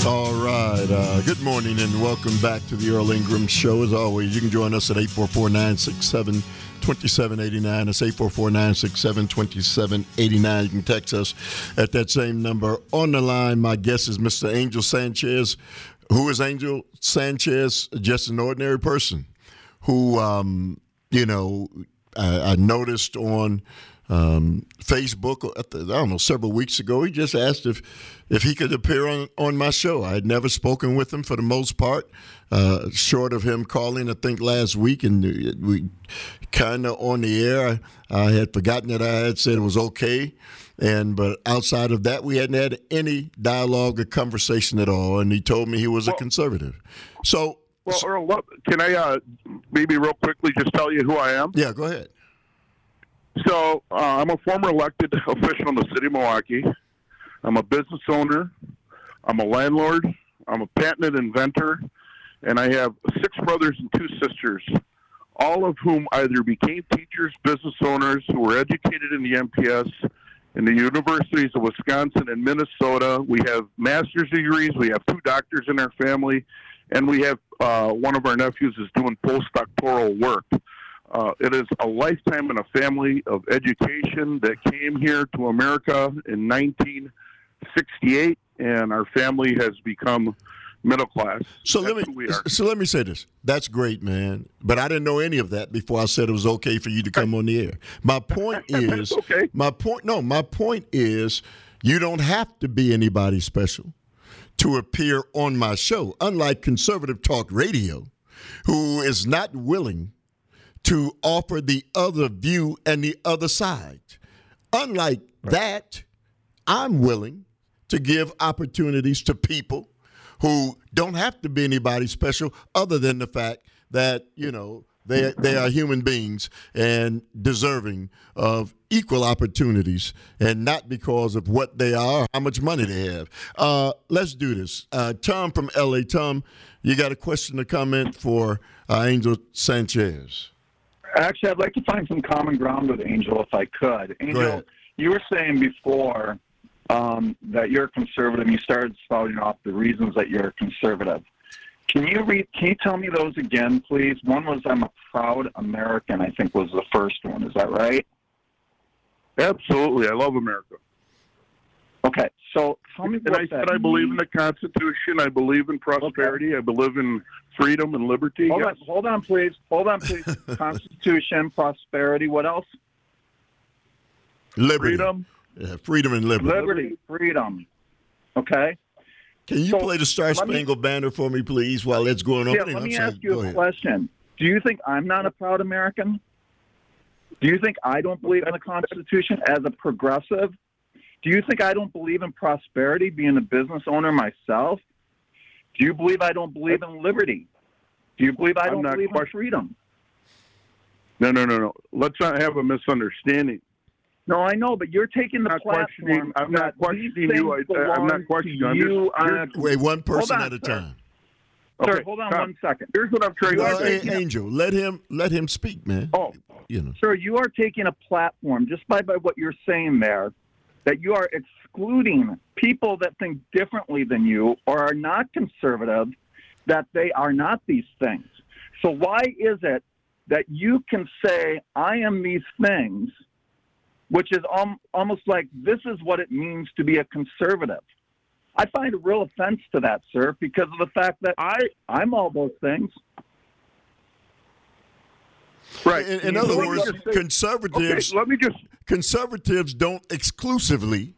All right. Good morning and welcome back to the Earl Ingram Show. As always, you can join us at 844-967-2789. That's 844-967-2789. You can text us at that same number. On the line, my guest is Mr. Angel Sanchez. Who is Angel Sanchez? Just an ordinary person who, I noticed on Facebook, I don't know, several weeks ago, he just asked if he could appear on my show. I had never spoken with him for the most part, short of him calling, I think, last week, and we kind of on the air. I had forgotten that I had said it was okay, but outside of that, we hadn't had any dialogue or conversation at all, and he told me he was a conservative. So, Earl, can I maybe real quickly just tell you who I am? Yeah, go ahead. So I'm a former elected official in the city of Milwaukee. I'm a business owner. I'm a landlord. I'm a patented inventor. And I have 6 brothers and 2 sisters, all of whom either became teachers, business owners, who were educated in the MPS, in the universities of Wisconsin and Minnesota. We have master's degrees. We have 2 doctors in our family. And we have one of our nephews is doing postdoctoral work. It is a lifetime and a family of education that came here to America in 1968, and our family has become middle class. So let me say this. That's great, man. But I didn't know any of that before I said it was okay for you to come on the air. My point is, okay. My point is, you don't have to be anybody special to appear on my show. Unlike Conservative Talk Radio, who is not willing to offer the other view and the other side. Unlike that, I'm willing to give opportunities to people who don't have to be anybody special other than the fact that, they are human beings and deserving of equal opportunities, and not because of what they are or how much money they have. Let's do this. Tom from L.A. Tom, you got a question or comment for Angel Sanchez? Actually, I'd like to find some common ground with Angel if I could. Angel, you were saying before that you're conservative. You started spouting off the reasons that you're conservative. Can you tell me those again, please? One was I'm a proud American, I think was the first one. Is that right? Absolutely. I love America. Okay, so tell me what that I believe in the Constitution. I believe in prosperity. Okay. I believe in freedom and liberty. Hold on, please. Constitution, prosperity. What else? Liberty. Freedom. Yeah, freedom and liberty. Freedom. Okay. Can you play the Star Spangled Banner for me, please, while that's going on? Yeah, let me ask you a question. Do you think I'm not a proud American? Do you think I don't believe in the Constitution as a progressive? Do you think I don't believe in prosperity, being a business owner myself? Do you believe I don't believe in liberty? Do you believe I don't believe in freedom? No. Let's not have a misunderstanding. No, I know, but you're taking the platform. I'm not questioning you. I'm not questioning you. Wait, one person at a time. Sir, hold on 1 second. Here's what I'm trying to say. Angel, let him speak, man. Oh, Sir, you are taking a platform just by what you're saying there, that you are excluding people that think differently than you or are not conservative, that they are not these things. So why is it that you can say, I am these things, which is almost like this is what it means to be a conservative? I find a real offense to that, sir, because of the fact that I'm all those things. Right. In other words, conservatives. Okay, let me just. Conservatives don't exclusively,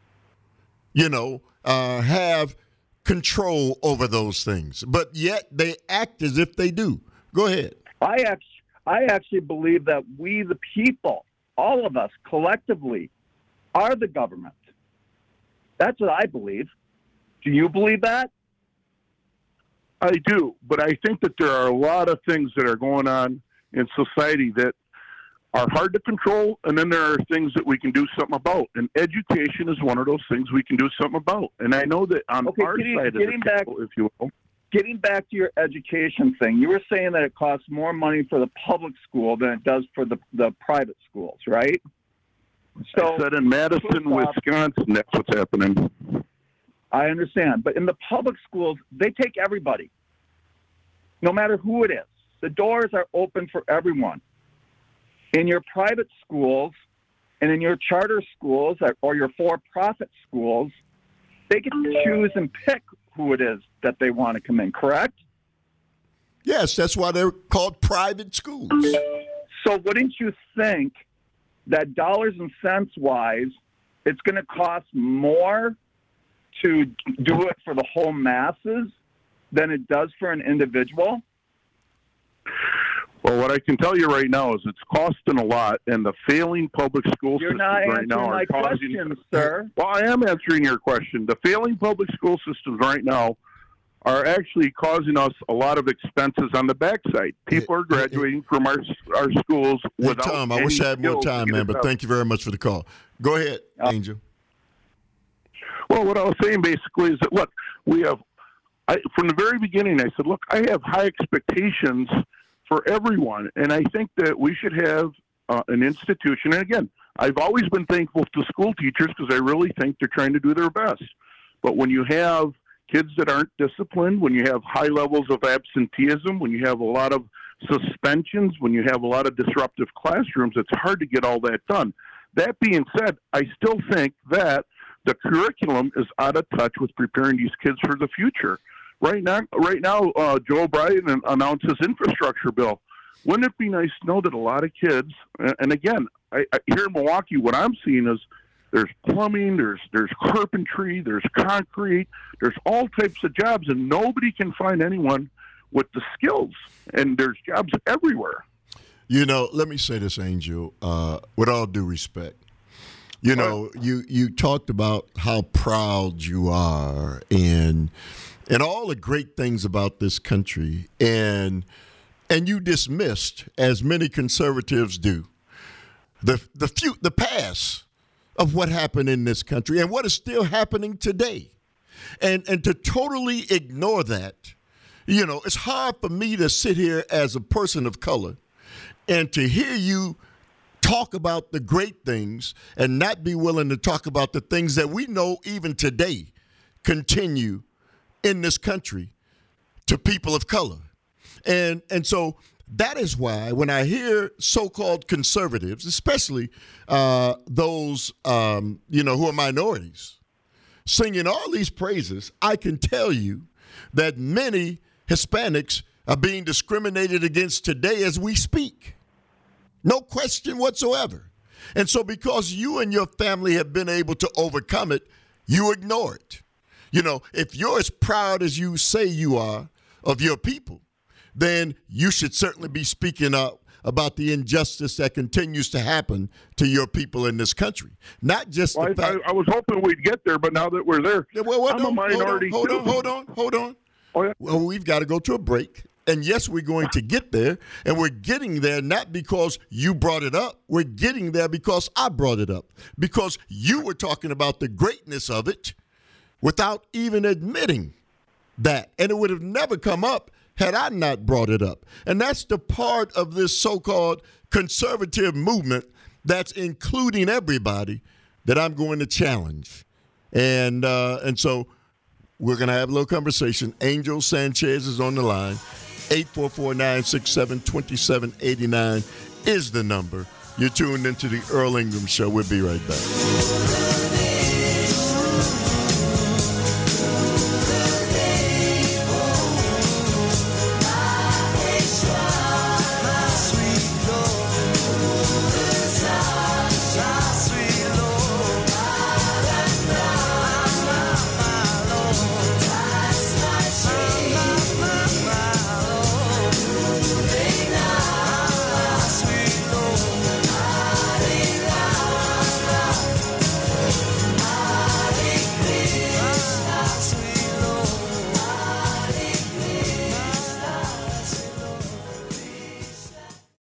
have control over those things, but yet they act as if they do. Go ahead. I actually believe that we, the people, all of us collectively, are the government. That's what I believe. Do you believe that? I do, but I think that there are a lot of things that are going on in society that are hard to control, and then there are things that we can do something about. And education is one of those things we can do something about. And I know that on our side of the table, if you will. Getting back to your education thing, you were saying that it costs more money for the public school than it does for the private schools, right? So I said in Madison, Wisconsin, that's what's happening. I understand. But in the public schools, they take everybody, no matter who it is. The doors are open for everyone. In your private schools and in your charter schools or your for-profit schools, they get to choose and pick who it is that they want to come in, correct? Yes, that's why they're called private schools. So wouldn't you think that dollars and cents wise, it's going to cost more to do it for the whole masses than it does for an individual? Well, what I can tell you right now is it's costing a lot, and the failing public school systems right now are causing. Question, sir. Well, I am answering your question. The failing public school systems right now are actually causing us a lot of expenses on the backside. People are graduating from our schools without. Hey, Tom, I wish I had more time, man, but thank you very much for the call. Go ahead, Angel. Well, what I was saying basically is that, look, from the very beginning, I said, look, I have high expectations for everyone, and I think that we should have an institution. And again, I've always been thankful to school teachers because I really think they're trying to do their best. But when you have kids that aren't disciplined, when you have high levels of absenteeism, when you have a lot of suspensions, when you have a lot of disruptive classrooms, it's hard to get all that done. That being said, I still think that the curriculum is out of touch with preparing these kids for the future. Right now, Joe Biden announced his infrastructure bill. Wouldn't it be nice to know that a lot of kids, and again, I here in Milwaukee, what I'm seeing is there's plumbing, there's carpentry, there's concrete, there's all types of jobs, and nobody can find anyone with the skills, and there's jobs everywhere. You know, let me say this, Angel, with all due respect. You know, you talked about how proud you are and all the great things about this country, and you dismissed, as many conservatives do, the past of what happened in this country and what is still happening today, and to totally ignore that. You know, it's hard for me to sit here as a person of color and to hear you talk about the great things and not be willing to talk about the things that we know even today continue in this country to people of color. And so that is why when I hear so-called conservatives, especially those, who are minorities, singing all these praises, I can tell you that many Hispanics are being discriminated against today as we speak. No question whatsoever. And so because you and your family have been able to overcome it, you ignore it. You know, if you're as proud as you say you are of your people, then you should certainly be speaking up about the injustice that continues to happen to your people in this country. Not just I was hoping we'd get there, but now that we're there, I'm a minority. Hold on. Oh, yeah. Well, we've got to go to a break. And yes, we're going to get there, and we're getting there not because you brought it up. We're getting there because I brought it up, because you were talking about the greatness of it without even admitting that. And it would have never come up had I not brought it up. And that's the part of this so-called conservative movement that's including everybody that I'm going to challenge. And so we're going to have a little conversation. Angel Sanchez is on the line. 844-967-2789 is the number. You're tuned into the Earl Ingram Show. We'll be right back.